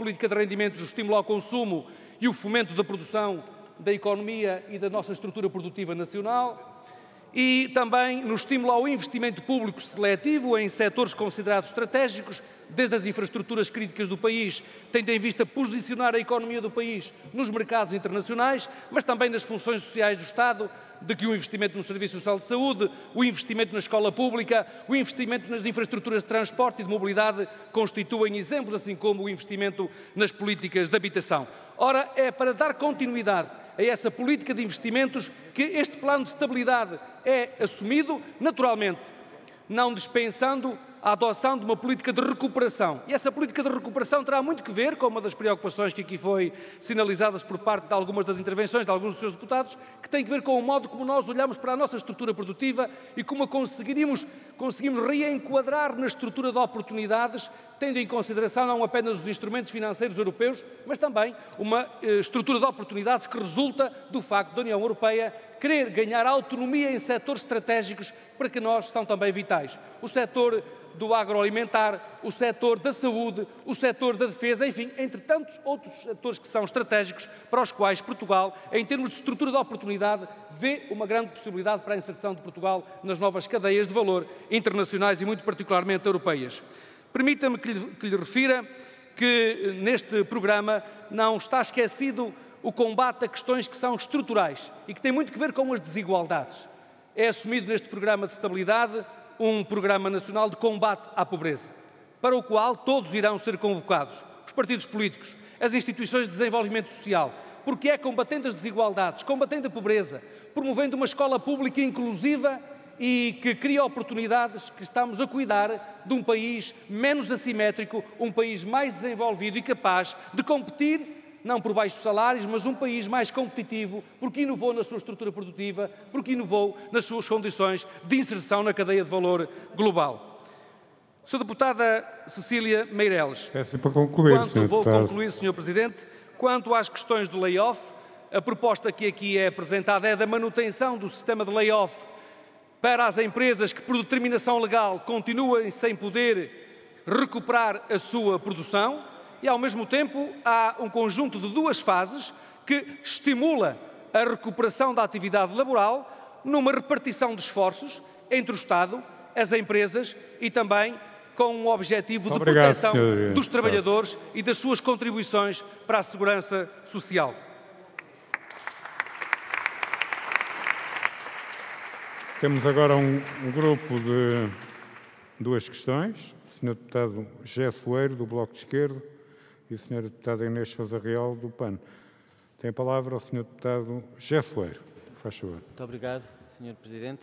política de rendimentos, o estímulo ao consumo e o fomento da produção, da economia e da nossa estrutura produtiva nacional. E também no estímulo ao investimento público seletivo em setores considerados estratégicos, desde as infraestruturas críticas do país, tendo em vista posicionar a economia do país nos mercados internacionais, mas também nas funções sociais do Estado, de que o investimento no Serviço Social de Saúde, o investimento na escola pública, o investimento nas infraestruturas de transporte e de mobilidade constituem exemplos, assim como o investimento nas políticas de habitação. Ora, é para dar continuidade a essa política de investimentos que este plano de estabilidade é assumido, naturalmente, não dispensando a adoção de uma política de recuperação. E essa política de recuperação terá muito que ver com uma das preocupações que aqui foi sinalizadas por parte de algumas das intervenções de alguns dos seus deputados, que tem que ver com o modo como nós olhamos para a nossa estrutura produtiva e como a conseguimos reenquadrar na estrutura de oportunidades, tendo em consideração não apenas os instrumentos financeiros europeus, mas também uma estrutura de oportunidades que resulta do facto da União Europeia querer ganhar autonomia em setores estratégicos para que nós são também vitais. O setor do agroalimentar, o setor da saúde, o setor da defesa, enfim, entre tantos outros setores que são estratégicos para os quais Portugal, em termos de estrutura de oportunidade, vê uma grande possibilidade para a inserção de Portugal nas novas cadeias de valor internacionais e muito particularmente europeias. Permita-me que lhe refira que neste programa não está esquecido o combate a questões que são estruturais e que têm muito que ver com as desigualdades. É assumido neste programa de estabilidade um programa nacional de combate à pobreza, para o qual todos irão ser convocados, os partidos políticos, as instituições de desenvolvimento social, porque é combatendo as desigualdades, combatendo a pobreza, promovendo uma escola pública inclusiva e que cria oportunidades que estamos a cuidar de um país menos assimétrico, um país mais desenvolvido e capaz de competir não por baixos salários, mas um país mais competitivo, porque inovou na sua estrutura produtiva, porque inovou nas suas condições de inserção na cadeia de valor global. Sra. Deputada Cecília Meireles. Peço para concluir, Sr. Vou Deputado. concluir, Sr. Presidente. Quanto às questões do layoff, a proposta que aqui é apresentada é da manutenção do sistema de layoff para as empresas que, por determinação legal, continuem sem poder recuperar a sua produção. E, ao mesmo tempo, há um conjunto de duas fases que estimula a recuperação da atividade laboral numa repartição de esforços entre o Estado, as empresas e também com um objetivo de proteção dos trabalhadores e das suas contribuições para a segurança social. Temos agora um grupo de duas questões. O Sr. Deputado José Soeiro, do Bloco de Esquerda, e a Sra. Deputada Inês Sousa Real, do PAN. Tem a palavra o Sr. Deputado José Soeiro. Faz favor. Muito obrigado, Sr. Presidente.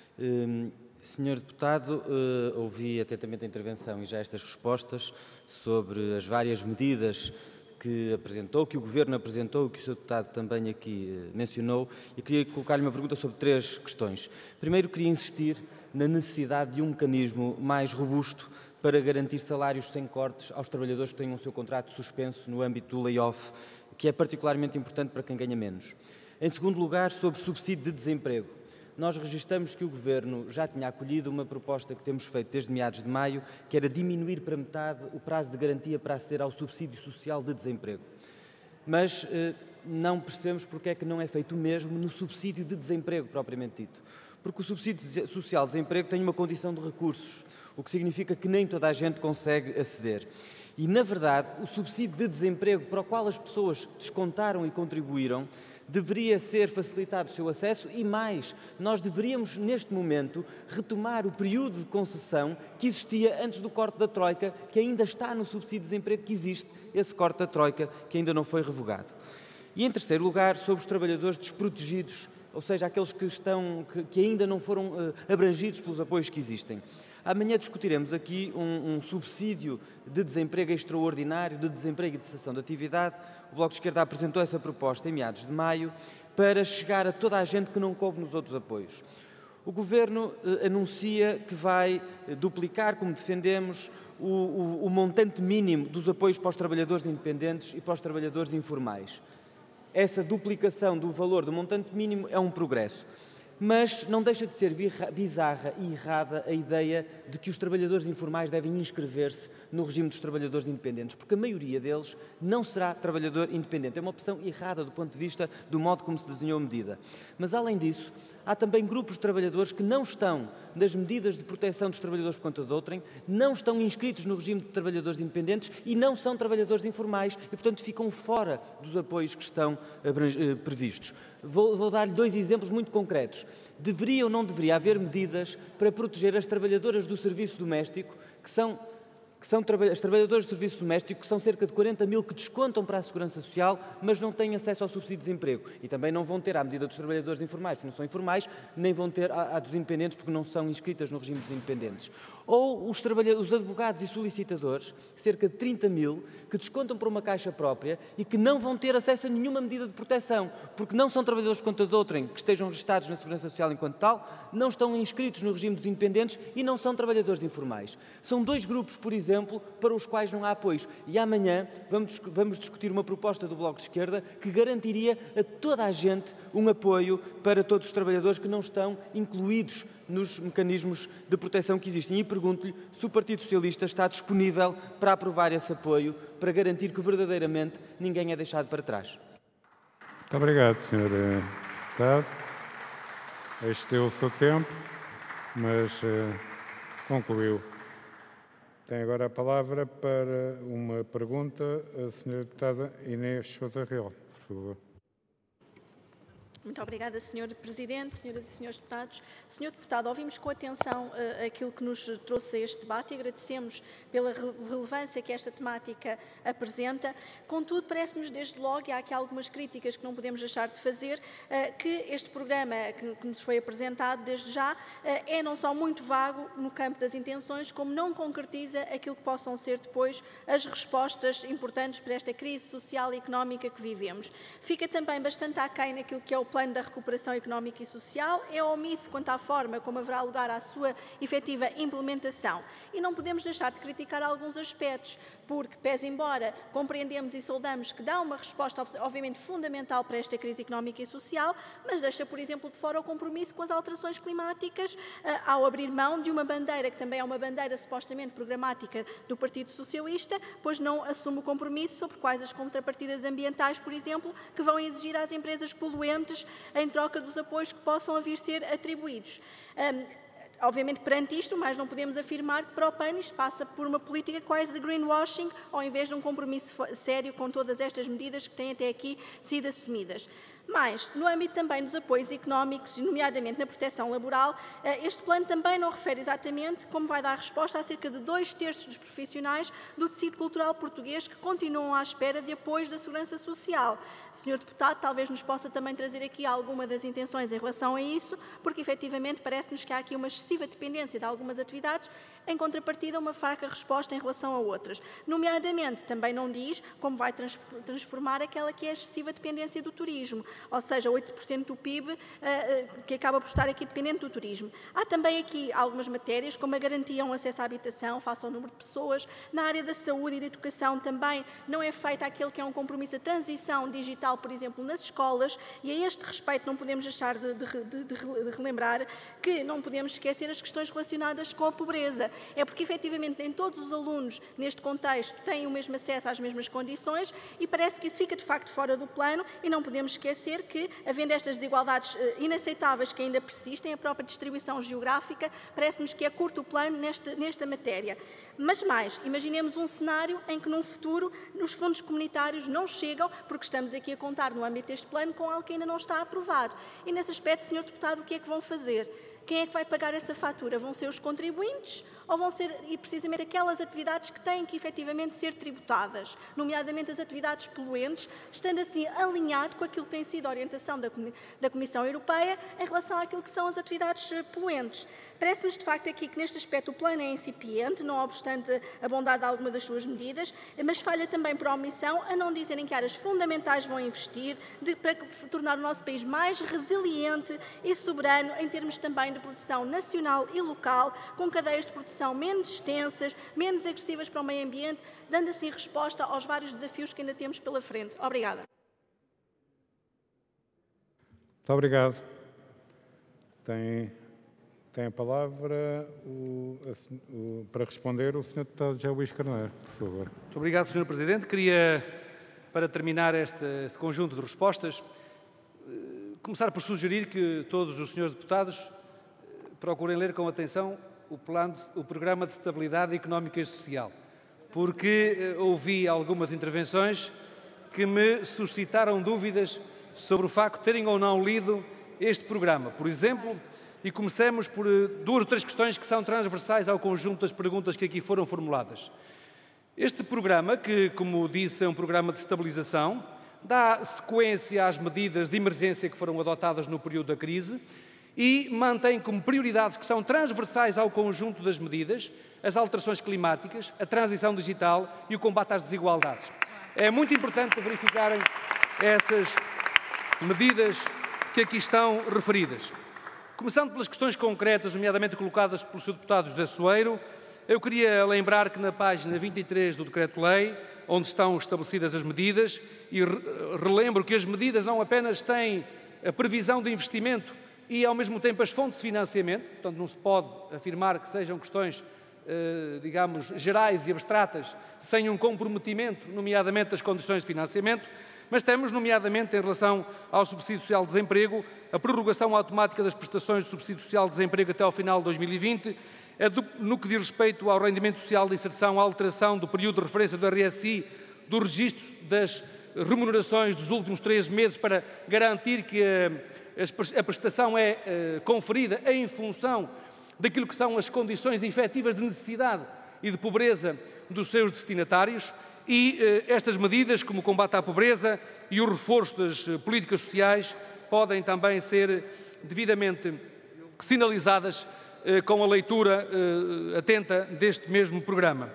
Sr. Deputado, ouvi atentamente a intervenção e já estas respostas sobre as várias medidas que apresentou, que o Governo apresentou, que o Sr. Deputado também aqui mencionou, e queria colocar-lhe uma pergunta sobre três questões. Primeiro, queria insistir na necessidade de um mecanismo mais robusto para garantir salários sem cortes aos trabalhadores que tenham o seu contrato suspenso no âmbito do layoff, que é particularmente importante para quem ganha menos. Em segundo lugar, sobre subsídio de desemprego. Nós registramos que o Governo já tinha acolhido uma proposta que temos feito desde meados de maio, que era diminuir para metade o prazo de garantia para aceder ao subsídio social de desemprego. Mas não percebemos porque é que não é feito o mesmo no subsídio de desemprego propriamente dito. Porque o subsídio social de desemprego tem uma condição de recursos, o que significa que nem toda a gente consegue aceder. E, na verdade, o subsídio de desemprego para o qual as pessoas descontaram e contribuíram deveria ser facilitado o seu acesso e mais, nós deveríamos, neste momento, retomar o período de concessão que existia antes do corte da Troika, que ainda está no subsídio de desemprego que existe, esse corte da Troika, que ainda não foi revogado. E, em terceiro lugar, sobre os trabalhadores desprotegidos, ou seja, aqueles que ainda não foram abrangidos pelos apoios que existem. Amanhã discutiremos aqui um subsídio de desemprego extraordinário, de desemprego e de cessação de atividade. O Bloco de Esquerda apresentou essa proposta em meados de maio para chegar a toda a gente que não coube nos outros apoios. O Governo anuncia que vai duplicar, como defendemos, o montante mínimo dos apoios para os trabalhadores independentes e para os trabalhadores informais. Essa duplicação do valor do montante mínimo é um progresso. mas não deixa de ser bizarra e errada a ideia de que os trabalhadores informais devem inscrever-se no regime dos trabalhadores independentes, porque a maioria deles não será trabalhador independente. É uma opção errada do ponto de vista do modo como se desenhou a medida. Mas, além disso, há também grupos de trabalhadores que não estão nas medidas de proteção dos trabalhadores por conta de outrem, não estão inscritos no regime de trabalhadores independentes e não são trabalhadores informais e, portanto, ficam fora dos apoios que estão previstos. Vou dar-lhe 2 exemplos muito concretos. Deveria ou não deveria haver medidas para proteger as trabalhadoras do serviço doméstico, que são as trabalhadoras do serviço doméstico, que são cerca de 40 mil que descontam para a Segurança Social, mas não têm acesso ao subsídio de desemprego. E também não vão ter, à medida dos trabalhadores informais, porque não são informais, nem vão ter à dos independentes, porque não são inscritas no regime dos independentes. Ou os advogados e solicitadores, cerca de 30 mil, que descontam para uma caixa própria e que não vão ter acesso a nenhuma medida de proteção, porque não são trabalhadores por conta de outrem que estejam registados na Segurança Social enquanto tal, não estão inscritos no regime dos independentes e não são trabalhadores informais. São 2 grupos, por exemplo, para os quais não há apoios. E amanhã vamos discutir uma proposta do Bloco de Esquerda que garantiria a toda a gente um apoio para todos os trabalhadores que não estão incluídos nos mecanismos de proteção que existem. E pergunto-lhe se o Partido Socialista está disponível para aprovar esse apoio, para garantir que verdadeiramente ninguém é deixado para trás. Muito obrigado, Sr. Deputado. Excedeu o seu tempo, mas concluiu. Tem agora a palavra para uma pergunta a Sra. Deputada Inês Sousa Real, por favor. Muito obrigada, Sr. Presidente, Senhoras e Senhores Deputados. Sr. Deputado, ouvimos com atenção aquilo que nos trouxe a este debate e agradecemos pela relevância que esta temática apresenta. Contudo, parece-nos desde logo, e há aqui algumas críticas que não podemos deixar de fazer, que este programa que nos foi apresentado desde já é não só muito vago no campo das intenções, como não concretiza aquilo que possam ser depois as respostas importantes para esta crise social e económica que vivemos. Fica também bastante aquém naquilo que é o Plano da Recuperação Económica e Social, é omisso quanto à forma como haverá lugar à sua efetiva implementação. E não podemos deixar de criticar alguns aspectos, porque, pese embora compreendemos e saudamos que dá uma resposta, obviamente, fundamental para esta crise económica e social, mas deixa, por exemplo, de fora o compromisso com as alterações climáticas, ao abrir mão de uma bandeira, que também é uma bandeira supostamente programática do Partido Socialista, pois não assume o compromisso sobre quais as contrapartidas ambientais, por exemplo, que vão exigir às empresas poluentes em troca dos apoios que possam vir ser atribuídos. Obviamente, perante isto, mas não podemos afirmar que para o PAN isto passa por uma política quase de greenwashing, ao invés de um compromisso sério com todas estas medidas que têm até aqui sido assumidas. Mas, no âmbito também dos apoios económicos, nomeadamente na proteção laboral, este plano também não refere exatamente como vai dar resposta a cerca de 2/3 dos profissionais do tecido cultural português que continuam à espera de apoios da Segurança Social. Sr. Deputado, talvez nos possa também trazer aqui alguma das intenções em relação a isso, porque efetivamente parece-nos que há aqui uma excessiva dependência de algumas atividades, em contrapartida uma fraca resposta em relação a outras. Nomeadamente, também não diz como vai transformar aquela que é a excessiva dependência do turismo, ou seja, 8% do PIB que acaba por estar aqui dependente do turismo. Há também aqui algumas matérias, como a garantia a um acesso à habitação face ao número de pessoas. Na área da saúde e da educação também não é feita aquele que é um compromisso, a transição digital, por exemplo, nas escolas, e a este respeito não podemos deixar de relembrar que não podemos esquecer as questões relacionadas com a pobreza. É porque, efetivamente, nem todos os alunos, neste contexto, têm o mesmo acesso às mesmas condições e parece que isso fica, de facto, fora do plano e não podemos esquecer que, havendo estas desigualdades inaceitáveis que ainda persistem, a própria distribuição geográfica parece-nos que é curto o plano nesta matéria. Mas mais, imaginemos um cenário em que, num futuro, os fundos comunitários não chegam, porque estamos aqui a contar, no âmbito deste plano, com algo que ainda não está aprovado. E, nesse aspecto, Sr. Deputado, o que é que vão fazer? Quem é que vai pagar essa fatura? Vão ser os contribuintes ou vão ser precisamente aquelas atividades que têm que efetivamente ser tributadas, nomeadamente as atividades poluentes, estando assim alinhado com aquilo que tem sido a orientação da Comissão Europeia em relação àquilo que são as atividades poluentes. Parece-nos, de facto, aqui que neste aspecto o plano é incipiente, não obstante a bondade de alguma das suas medidas, mas falha também por omissão a não dizer em que áreas fundamentais vão investir para tornar o nosso país mais resiliente e soberano em termos também de produção nacional e local, com cadeias de produção menos extensas, menos agressivas para o meio ambiente, dando assim resposta aos vários desafios que ainda temos pela frente. Obrigada. Muito obrigado. Tem a palavra para responder o Sr. Deputado José Luís Carneiro, por favor. Muito obrigado, Sr. Presidente. Queria, para terminar este conjunto de respostas, começar por sugerir que todos os senhores deputados procurem ler com atenção o Programa de Estabilidade Económica e Social, porque ouvi algumas intervenções que me suscitaram dúvidas sobre o facto de terem ou não lido este programa. Por exemplo, e comecemos por 2 ou 3 questões que são transversais ao conjunto das perguntas que aqui foram formuladas. Este programa, que, como disse, é um programa de estabilização, dá sequência às medidas de emergência que foram adotadas no período da crise e mantém como prioridades que são transversais ao conjunto das medidas as alterações climáticas, a transição digital e o combate às desigualdades. É muito importante verificarem essas medidas que aqui estão referidas. Começando pelas questões concretas, nomeadamente colocadas pelo Sr. Deputado José Soeiro, eu queria lembrar que na página 23 do Decreto-Lei, onde estão estabelecidas as medidas, e relembro que as medidas não apenas têm a previsão de investimento e, ao mesmo tempo, as fontes de financiamento, portanto, não se pode afirmar que sejam questões, digamos, gerais e abstratas, sem um comprometimento, nomeadamente das condições de financiamento, mas temos, nomeadamente, em relação ao subsídio social de desemprego, a prorrogação automática das prestações de subsídio social de desemprego até ao final de 2020, no que diz respeito ao rendimento social de inserção, a alteração do período de referência do RSI, dos registros das remunerações dos últimos 3 meses para garantir que a prestação é conferida em função daquilo que são as condições efetivas de necessidade e de pobreza dos seus destinatários, e estas medidas, como o combate à pobreza e o reforço das políticas sociais, podem também ser devidamente sinalizadas com a leitura atenta deste mesmo programa.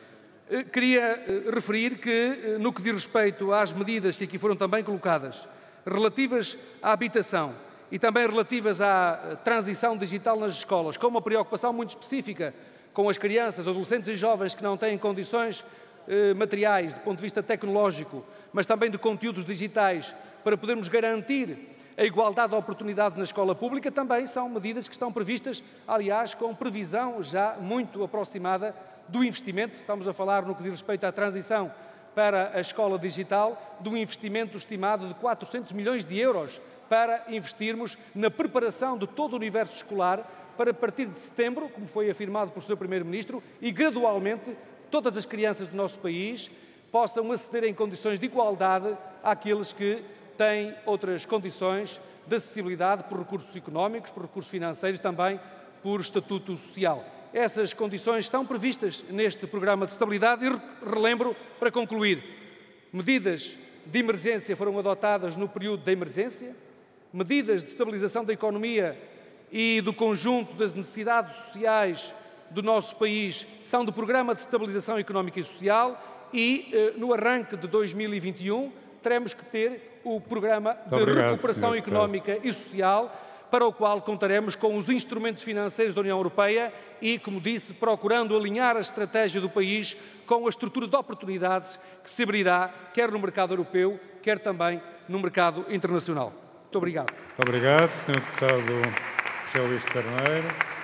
Queria referir que, no que diz respeito às medidas que aqui foram também colocadas, relativas à habitação e também relativas à transição digital nas escolas, com uma preocupação muito específica com as crianças, adolescentes e jovens que não têm condições materiais, do ponto de vista tecnológico, mas também de conteúdos digitais, para podermos garantir a igualdade de oportunidades na escola pública, também são medidas que estão previstas, aliás, com previsão já muito aproximada do investimento. Estamos a falar, no que diz respeito à transição para a escola digital, de um investimento estimado de 400 milhões de euros para investirmos na preparação de todo o universo escolar para, a partir de setembro, como foi afirmado pelo Sr. Primeiro-Ministro, e gradualmente todas as crianças do nosso país possam aceder em condições de igualdade àqueles que têm outras condições de acessibilidade por recursos económicos, por recursos financeiros, também por estatuto social. Essas condições estão previstas neste programa de estabilidade e relembro, para concluir, medidas de emergência foram adotadas no período da emergência, medidas de estabilização da economia e do conjunto das necessidades sociais do nosso país são do Programa de Estabilização Económica e Social e, no arranque de 2021, teremos que ter o Programa de Recuperação Económica e Social, para o qual contaremos com os instrumentos financeiros da União Europeia e, como disse, procurando alinhar a estratégia do país com a estrutura de oportunidades que se abrirá, quer no mercado europeu, quer também no mercado internacional. Muito obrigado. Muito obrigado, Sr. Deputado José Luís Carneiro.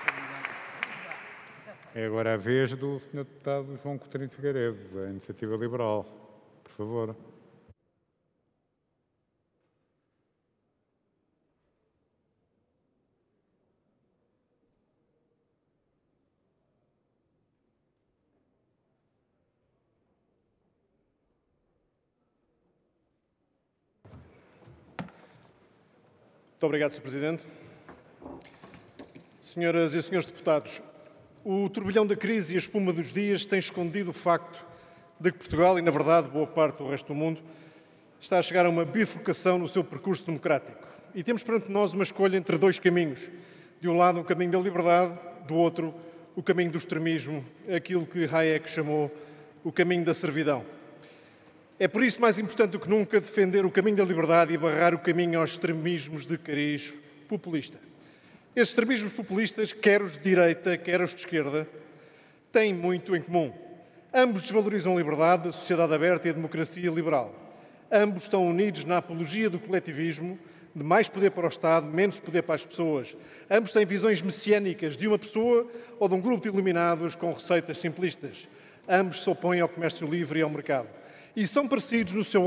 É agora a vez do Sr. Deputado João Coutinho Figueiredo, da Iniciativa Liberal. Por favor. Muito obrigado, Sr. Presidente. Senhoras e senhores deputados, o turbilhão da crise e a espuma dos dias têm escondido o facto de que Portugal, e na verdade boa parte do resto do mundo, está a chegar a uma bifurcação no seu percurso democrático. E temos perante nós uma escolha entre 2 caminhos. De um lado, o caminho da liberdade, do outro, o caminho do extremismo, aquilo que Hayek chamou o caminho da servidão. É por isso mais importante do que nunca defender o caminho da liberdade e barrar o caminho aos extremismos de cariz populista. Esses extremismos populistas, quer os de direita, quer os de esquerda, têm muito em comum. Ambos desvalorizam a liberdade, a sociedade aberta e a democracia liberal. Ambos estão unidos na apologia do coletivismo, de mais poder para o Estado, menos poder para as pessoas. Ambos têm visões messiânicas de uma pessoa ou de um grupo de iluminados com receitas simplistas. Ambos se opõem ao comércio livre e ao mercado. E são parecidos no seu